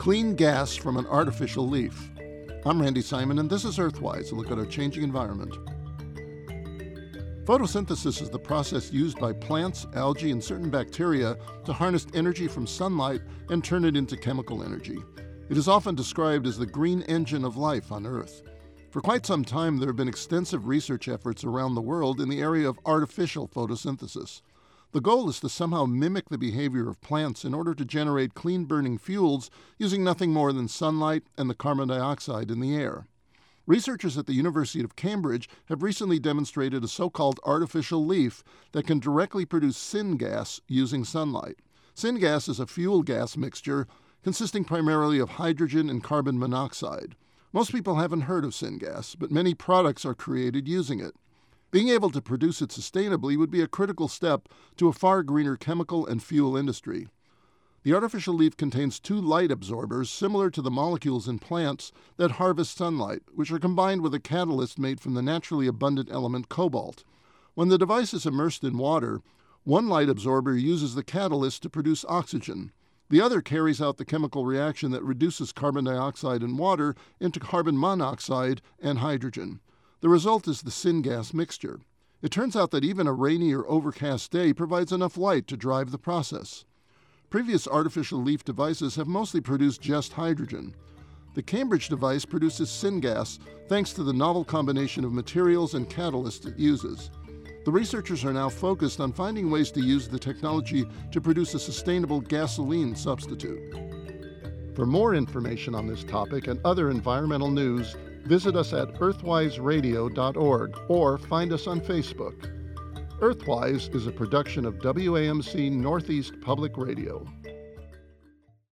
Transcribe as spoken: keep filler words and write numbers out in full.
Clean gas from an artificial leaf. I'm Randy Simon, and this is Earthwise, a look at our changing environment. Photosynthesis is the process used by plants, algae, and certain bacteria to harness energy from sunlight and turn it into chemical energy. It is often described as the green engine of life on Earth. For quite some time, there have been extensive research efforts around the world in the area of artificial photosynthesis. The goal is to somehow mimic the behavior of plants in order to generate clean-burning fuels using nothing more than sunlight and the carbon dioxide in the air. Researchers at the University of Cambridge have recently demonstrated a so-called artificial leaf that can directly produce syngas using sunlight. Syngas is a fuel gas mixture consisting primarily of hydrogen and carbon monoxide. Most people haven't heard of syngas, but many products are created using it. Being able to produce it sustainably would be a critical step to a far greener chemical and fuel industry. The artificial leaf contains two light absorbers similar to the molecules in plants that harvest sunlight, which are combined with a catalyst made from the naturally abundant element cobalt. When the device is immersed in water, one light absorber uses the catalyst to produce oxygen. The other carries out the chemical reaction that reduces carbon dioxide in water into carbon monoxide and hydrogen. The result is the syngas mixture. It turns out that even a rainy or overcast day provides enough light to drive the process. Previous artificial leaf devices have mostly produced just hydrogen. The Cambridge device produces syngas thanks to the novel combination of materials and catalysts it uses. The researchers are now focused on finding ways to use the technology to produce a sustainable gasoline substitute. For more information on this topic and other environmental news, visit us at earthwise radio dot org or find us on Facebook. Earthwise is a production of W A M C Northeast Public Radio.